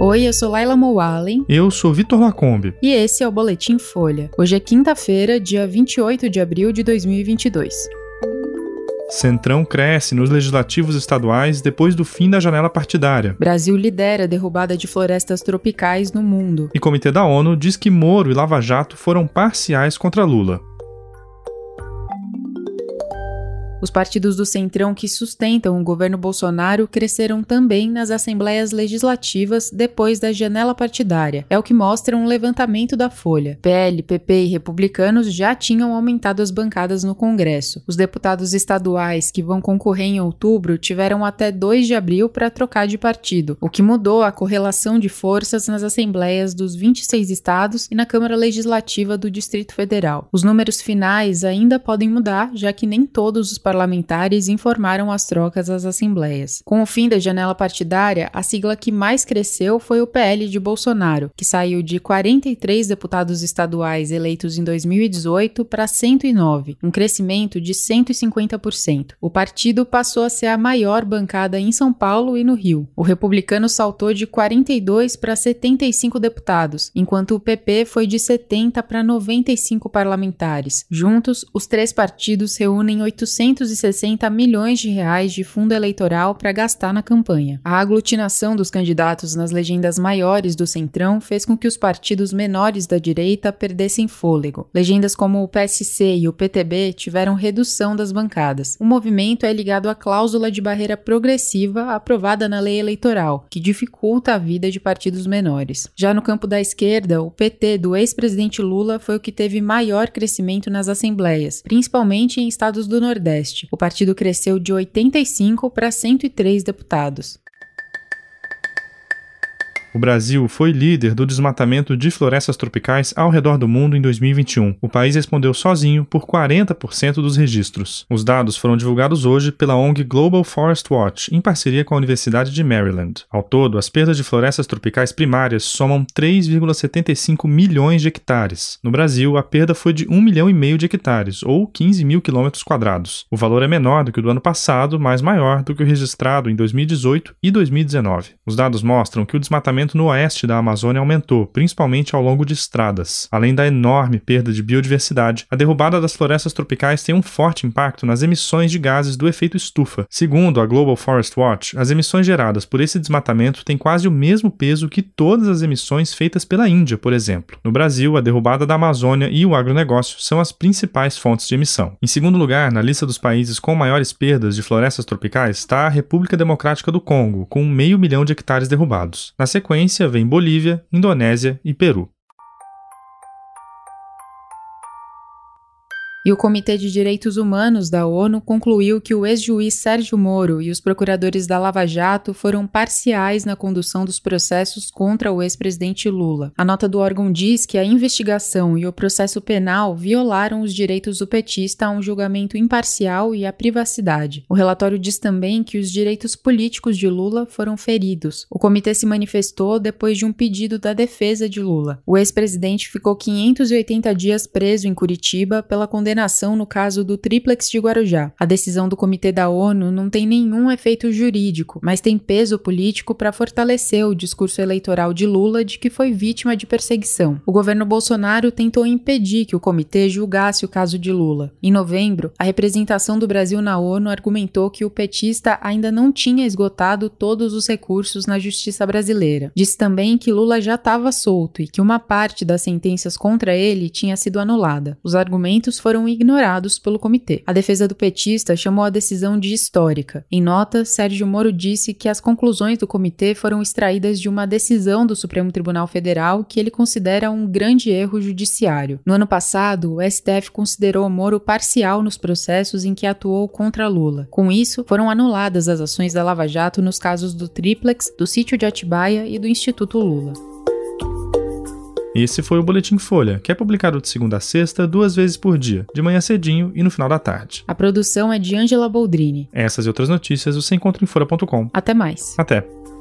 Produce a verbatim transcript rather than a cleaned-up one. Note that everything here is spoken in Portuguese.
Oi, eu sou Laila Moualen. Eu sou Vitor Lacombe. E esse é o Boletim Folha. Hoje é quinta-feira, dia vinte e oito de abril de dois mil e vinte e dois. Centrão cresce nos legislativos estaduais depois do fim da janela partidária. Brasil lidera a derrubada de florestas tropicais no mundo. E Comitê da ONU diz que Moro e Lava Jato foram parciais contra Lula. Os partidos do Centrão que sustentam o governo Bolsonaro cresceram também nas assembleias legislativas depois da janela partidária. É o que mostra um levantamento da Folha. P L, P P e republicanos já tinham aumentado as bancadas no Congresso. Os deputados estaduais que vão concorrer em outubro tiveram até dois de abril para trocar de partido, o que mudou a correlação de forças nas assembleias dos vinte e seis estados e na Câmara Legislativa do Distrito Federal. Os números finais ainda podem mudar, já que nem todos os parlamentares informaram as trocas às assembleias. Com o fim da janela partidária, a sigla que mais cresceu foi o P L de Bolsonaro, que saiu de quarenta e três deputados estaduais eleitos em dois mil e dezoito para cento e nove, um crescimento de cento e cinquenta por cento. O partido passou a ser a maior bancada em São Paulo e no Rio. O republicano saltou de quarenta e dois para setenta e cinco deputados, enquanto o P P foi de setenta para noventa e cinco parlamentares. Juntos, os três partidos reúnem oitocentos e sessenta milhões de reais de fundo eleitoral para gastar na campanha. A aglutinação dos candidatos nas legendas maiores do Centrão fez com que os partidos menores da direita perdessem fôlego. Legendas como o P S C e o P T B tiveram redução das bancadas. O movimento é ligado à cláusula de barreira progressiva aprovada na lei eleitoral, que dificulta a vida de partidos menores. Já no campo da esquerda, o P T do ex-presidente Lula foi o que teve maior crescimento nas assembleias, principalmente em estados do Nordeste. O partido cresceu de oitenta e cinco para cento e três deputados. O Brasil foi líder do desmatamento de florestas tropicais ao redor do mundo em dois mil e vinte e um. O país respondeu sozinho por quarenta por cento dos registros. Os dados foram divulgados hoje pela O N G Global Forest Watch, em parceria com a Universidade de Maryland. Ao todo, as perdas de florestas tropicais primárias somam três vírgula setenta e cinco milhões de hectares. No Brasil, a perda foi de um milhão e meio de hectares, ou quinze mil quilômetros quadrados. O valor é menor do que o do ano passado, mas maior do que o registrado em dois mil e dezoito e dois mil e dezenove. Os dados mostram que o desmatamento no oeste da Amazônia aumentou, principalmente ao longo de estradas. Além da enorme perda de biodiversidade, a derrubada das florestas tropicais tem um forte impacto nas emissões de gases do efeito estufa. Segundo a Global Forest Watch, as emissões geradas por esse desmatamento têm quase o mesmo peso que todas as emissões feitas pela Índia, por exemplo. No Brasil, a derrubada da Amazônia e o agronegócio são as principais fontes de emissão. Em segundo lugar, na lista dos países com maiores perdas de florestas tropicais está a República Democrática do Congo, com meio milhão de hectares derrubados. Na sequência, vem Bolívia, Indonésia e Peru. E o Comitê de Direitos Humanos da ONU concluiu que o ex-juiz Sérgio Moro e os procuradores da Lava Jato foram parciais na condução dos processos contra o ex-presidente Lula. A nota do órgão diz que a investigação e o processo penal violaram os direitos do petista a um julgamento imparcial e à privacidade. O relatório diz também que os direitos políticos de Lula foram feridos. O comitê se manifestou depois de um pedido da defesa de Lula. O ex-presidente ficou quinhentos e oitenta dias preso em Curitiba pela condenação no caso do Tríplex de Guarujá. A decisão do Comitê da ONU não tem nenhum efeito jurídico, mas tem peso político para fortalecer o discurso eleitoral de Lula de que foi vítima de perseguição. O governo Bolsonaro tentou impedir que o comitê julgasse o caso de Lula. Em novembro, a representação do Brasil na ONU argumentou que o petista ainda não tinha esgotado todos os recursos na justiça brasileira. Disse também que Lula já estava solto e que uma parte das sentenças contra ele tinha sido anulada. Os argumentos foram ignorados pelo comitê. A defesa do petista chamou a decisão de histórica. Em nota, Sérgio Moro disse que as conclusões do comitê foram extraídas de uma decisão do Supremo Tribunal Federal que ele considera um grande erro judiciário. No ano passado, o S T F considerou Moro parcial nos processos em que atuou contra Lula. Com isso, foram anuladas as ações da Lava Jato nos casos do Tríplex, do Sítio de Atibaia e do Instituto Lula. Esse foi o Boletim Folha, que é publicado de segunda a sexta, duas vezes por dia, de manhã cedinho e no final da tarde. A produção é de Ângela Boldrini. Essas e outras notícias você encontra em folha ponto com. Até mais. Até.